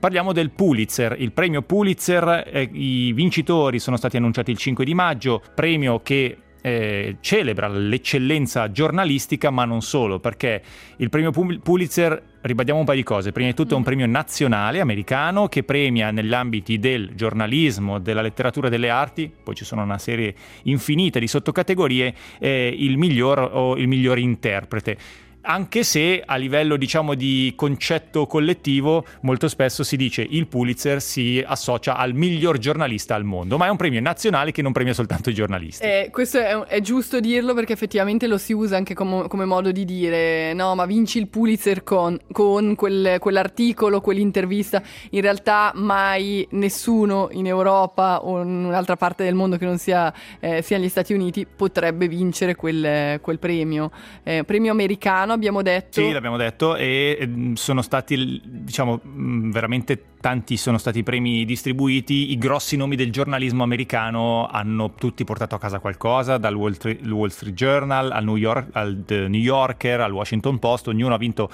Parliamo del Pulitzer, il premio Pulitzer. I vincitori sono stati annunciati il 5 di maggio, premio che celebra l'eccellenza giornalistica, ma non solo, perché il premio Pulitzer, ribadiamo un paio di cose. Prima di tutto è un premio nazionale americano che premia negli ambiti del giornalismo, della letteratura e delle arti, poi ci sono una serie infinita di sottocategorie, il miglior interprete. Anche se a livello, diciamo, di concetto collettivo molto spesso si dice il Pulitzer si associa al miglior giornalista al mondo, ma è un premio nazionale che non premia soltanto i giornalisti. Questo è giusto dirlo, perché effettivamente lo si usa anche come modo di dire no, ma vinci il Pulitzer con quell'articolo, quell'intervista. In realtà mai nessuno in Europa o in un'altra parte del mondo che non sia gli Stati Uniti potrebbe vincere quel premio. Premio americano, abbiamo detto. Sì, l'abbiamo detto, e sono stati, diciamo, veramente tanti sono stati i premi distribuiti. I grossi nomi del giornalismo americano hanno tutti portato a casa qualcosa, dal Wall Street Journal al The New Yorker, al Washington Post. Ognuno ha vinto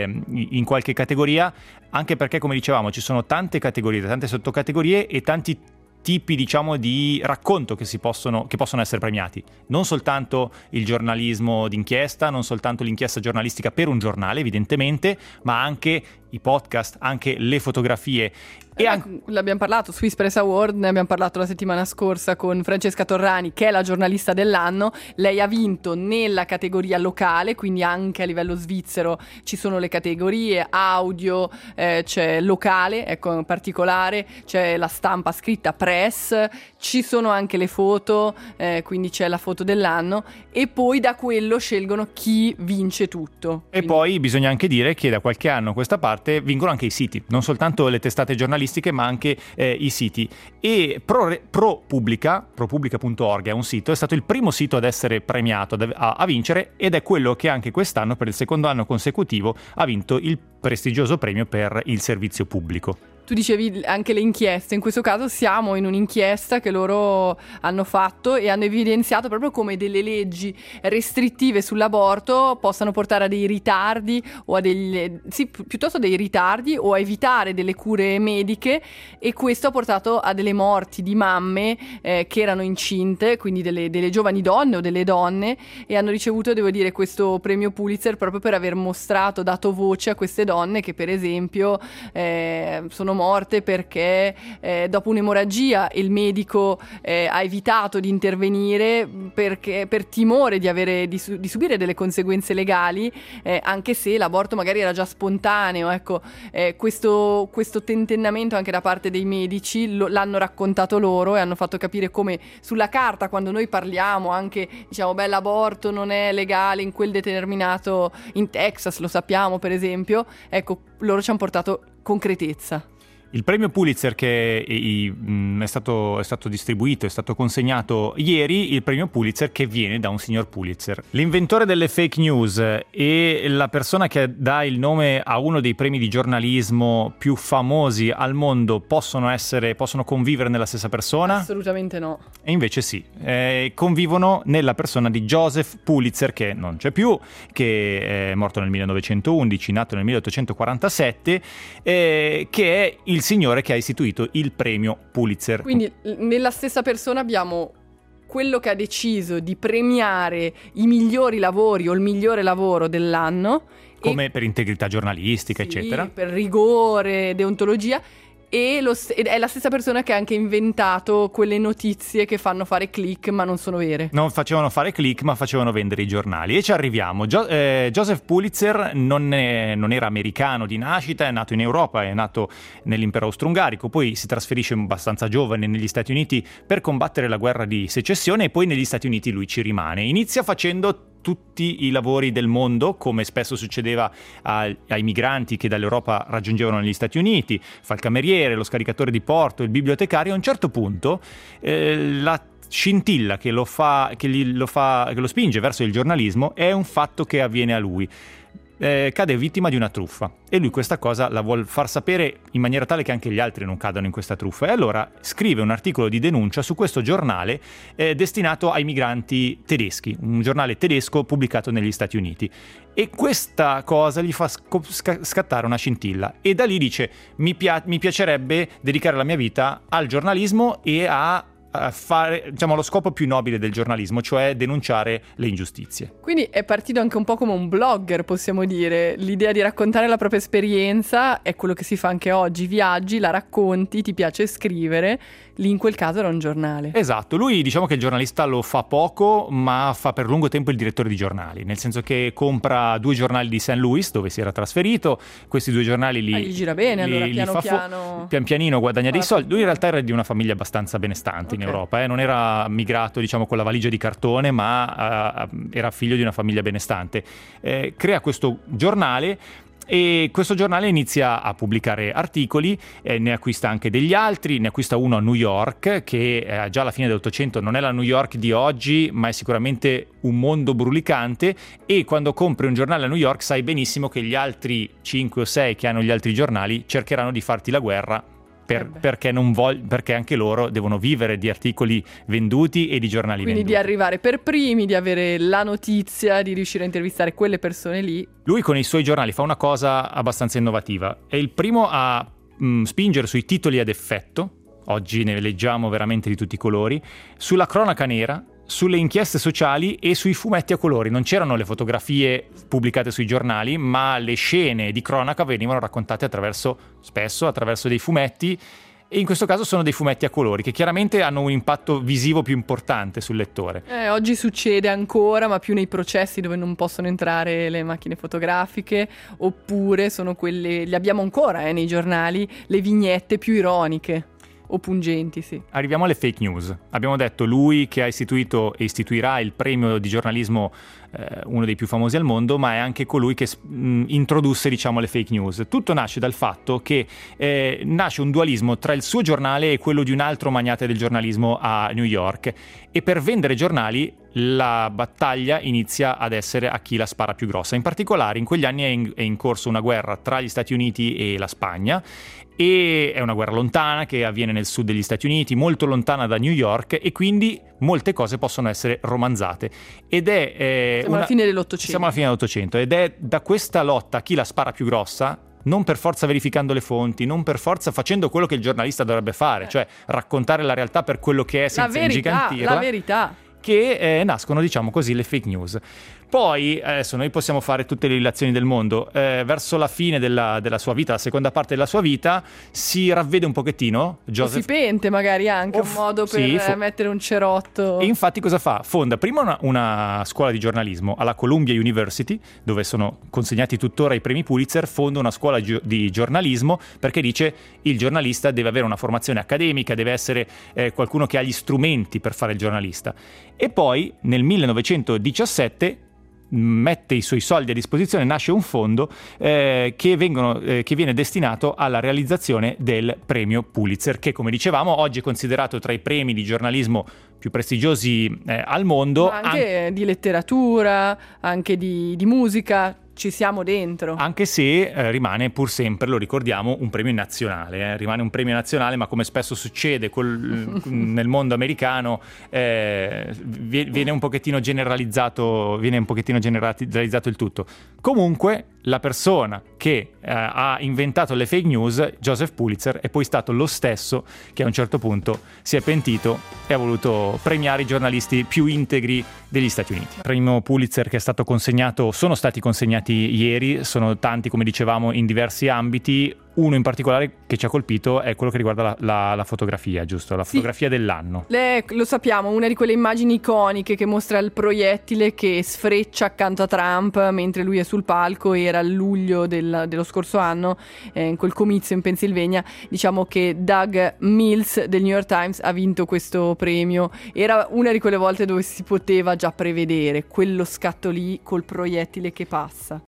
in qualche categoria, anche perché, come dicevamo, ci sono tante categorie, tante sottocategorie e tanti tipi, diciamo, di racconto che possono essere premiati. Non soltanto il giornalismo d'inchiesta, non soltanto l'inchiesta giornalistica per un giornale, evidentemente, ma anche i podcast, anche le fotografie. L'abbiamo parlato, Swiss Press Award, ne abbiamo parlato la settimana scorsa con Francesca Torrani, che è la giornalista dell'anno. Lei ha vinto nella categoria locale, quindi anche a livello svizzero ci sono le categorie audio, c'è locale, ecco, in particolare c'è la stampa scritta, press, ci sono anche le foto, quindi c'è la foto dell'anno, e poi da quello scelgono chi vince tutto. E poi bisogna anche dire che da qualche anno a questa parte vincono anche i siti, non soltanto le testate giornalistiche, ma anche i siti. E ProPublica.org è un sito, è stato il primo sito ad essere premiato, a vincere, ed è quello che anche quest'anno, per il secondo anno consecutivo, ha vinto il prestigioso premio per il servizio pubblico. Tu dicevi anche le inchieste, in questo caso siamo in un'inchiesta che loro hanno fatto e hanno evidenziato proprio come delle leggi restrittive sull'aborto possano portare a dei ritardi o a piuttosto dei ritardi o a evitare delle cure mediche, e questo ha portato a delle morti di mamme che erano incinte, quindi delle giovani donne o delle donne, e hanno ricevuto, devo dire, questo premio Pulitzer proprio per aver dato voce a queste donne che, per esempio, sono morte perché dopo un'emorragia il medico ha evitato di intervenire perché per timore di subire delle conseguenze legali, anche se l'aborto magari era già spontaneo. Ecco, questo tentennamento anche da parte dei medici l'hanno raccontato loro e hanno fatto capire come sulla carta, quando noi parliamo anche, diciamo, l'aborto non è legale in quel determinato, in Texas lo sappiamo per esempio, ecco, loro ci hanno portato concretezza. Il premio Pulitzer che è stato distribuito, è stato consegnato ieri, il premio Pulitzer che viene da un signor Pulitzer. L'inventore delle fake news e la persona che dà il nome a uno dei premi di giornalismo più famosi al mondo possono convivere nella stessa persona? Assolutamente no. E invece sì, convivono nella persona di Joseph Pulitzer, che non c'è più, che è morto nel 1911, nato nel 1847, che è il signore che ha istituito il premio Pulitzer. Quindi nella stessa persona abbiamo quello che ha deciso di premiare i migliori lavori o il migliore lavoro dell'anno, come per integrità giornalistica, sì, eccetera, per rigore, deontologia, ed è la stessa persona che ha anche inventato quelle notizie che fanno fare click ma non sono vere. Non facevano fare click ma facevano vendere i giornali. E ci arriviamo. Joseph Pulitzer non era americano di nascita, è nato in Europa, è nato nell'impero austro-ungarico, poi si trasferisce abbastanza giovane negli Stati Uniti per combattere la guerra di secessione, e poi negli Stati Uniti lui ci rimane. Inizia facendo tutti i lavori del mondo, come spesso succedeva ai migranti che dall'Europa raggiungevano gli Stati Uniti, fa il cameriere, lo scaricatore di porto, il bibliotecario. A un certo punto la scintilla che lo spinge verso il giornalismo è un fatto che avviene a lui. cade vittima di una truffa e lui questa cosa la vuol far sapere in maniera tale che anche gli altri non cadano in questa truffa, e allora scrive un articolo di denuncia su questo giornale destinato ai migranti tedeschi, un giornale tedesco pubblicato negli Stati Uniti, e questa cosa gli fa scattare una scintilla, e da lì dice mi piacerebbe dedicare la mia vita al giornalismo e a fare, diciamo, lo scopo più nobile del giornalismo, cioè denunciare le ingiustizie. Quindi è partito anche un po' come un blogger, possiamo dire. L'idea di raccontare la propria esperienza è quello che si fa anche oggi. Viaggi, la racconti, ti piace scrivere. Lì in quel caso era un giornale. Esatto, lui diciamo che il giornalista lo fa poco, ma fa per lungo tempo il direttore di giornali, nel senso che compra 2 giornali di St. Louis dove si era trasferito, questi 2 giornali gli gira bene, allora pian pianino guadagna dei soldi. Lui in realtà era di una famiglia abbastanza benestante in Europa, non era migrato diciamo con la valigia di cartone, ma era figlio di una famiglia benestante. Crea questo giornale, e questo giornale inizia a pubblicare articoli, ne acquista anche degli altri, ne acquista uno a New York, che già alla fine dell'Ottocento non è la New York di oggi, ma è sicuramente un mondo brulicante, e quando compri un giornale a New York sai benissimo che gli altri 5 o 6 che hanno gli altri giornali cercheranno di farti la guerra, perché anche loro devono vivere di articoli venduti e di giornali venduti. Quindi di arrivare per primi, di avere la notizia, di riuscire a intervistare quelle persone lì. Lui con i suoi giornali fa una cosa abbastanza innovativa. È il primo a spingere sui titoli ad effetto, oggi ne leggiamo veramente di tutti i colori, sulla cronaca nera, sulle inchieste sociali e sui fumetti a colori. Non c'erano le fotografie pubblicate sui giornali, ma le scene di cronaca venivano raccontate spesso attraverso dei fumetti, e in questo caso sono dei fumetti a colori che chiaramente hanno un impatto visivo più importante sul lettore. Oggi succede ancora, ma più nei processi dove non possono entrare le macchine fotografiche, oppure sono quelle, le abbiamo ancora nei giornali, le vignette più ironiche o pungenti, sì. Arriviamo alle fake news. Abbiamo detto lui che ha istituito e istituirà il premio di giornalismo, uno dei più famosi al mondo, ma è anche colui che introdusse, diciamo, le fake news. Tutto nasce dal fatto che nasce un dualismo tra il suo giornale e quello di un altro magnate del giornalismo a New York, e per vendere giornali la battaglia inizia ad essere a chi la spara più grossa. In particolare in quegli anni è in corso una guerra tra gli Stati Uniti e la Spagna, e è una guerra lontana che avviene nel sud degli Stati Uniti, molto lontana da New York, e quindi molte cose possono essere romanzate. Ed è siamo alla fine dell'Ottocento. Siamo alla fine dell'Ottocento, ed è da questa lotta a chi la spara più grossa, non per forza verificando le fonti, non per forza facendo quello che il giornalista dovrebbe fare, cioè raccontare la realtà per quello che è senza ingigantirla. La verità. Che nascono, diciamo così, le fake news. Poi, adesso noi possiamo fare tutte le relazioni del mondo, verso la fine della sua vita, la seconda parte della sua vita, si ravvede un pochettino, Joseph... O si pente magari anche, un modo per mettere un cerotto. E infatti cosa fa? Fonda prima una scuola di giornalismo alla Columbia University, dove sono consegnati tuttora i premi Pulitzer. Fonda una scuola di giornalismo perché dice il giornalista deve avere una formazione accademica, deve essere qualcuno che ha gli strumenti per fare il giornalista. E poi nel 1917 mette i suoi soldi a disposizione, nasce un fondo che viene destinato alla realizzazione del premio Pulitzer, che, come dicevamo, oggi è considerato tra i premi di giornalismo più prestigiosi al mondo. Ma anche di letteratura, anche di musica. Ci siamo dentro. Anche se rimane pur sempre, lo ricordiamo, un premio nazionale. Rimane un premio nazionale, ma come spesso succede nel mondo americano, viene un pochettino generalizzato il tutto. Comunque, la persona che ha inventato le fake news, Joseph Pulitzer, è poi stato lo stesso che a un certo punto si è pentito e ha voluto premiare i giornalisti più integri degli Stati Uniti. Il premio Pulitzer sono stati consegnati ieri, sono tanti, come dicevamo, in diversi ambiti. Uno in particolare che ci ha colpito è quello che riguarda la fotografia, giusto? La fotografia dell'anno. Lo sappiamo, una di quelle immagini iconiche che mostra il proiettile che sfreccia accanto a Trump mentre lui è sul palco. Era il luglio dello scorso anno, in quel comizio in Pennsylvania. Diciamo che Doug Mills del New York Times ha vinto questo premio. Era una di quelle volte dove si poteva già prevedere quello scatto lì col proiettile che passa.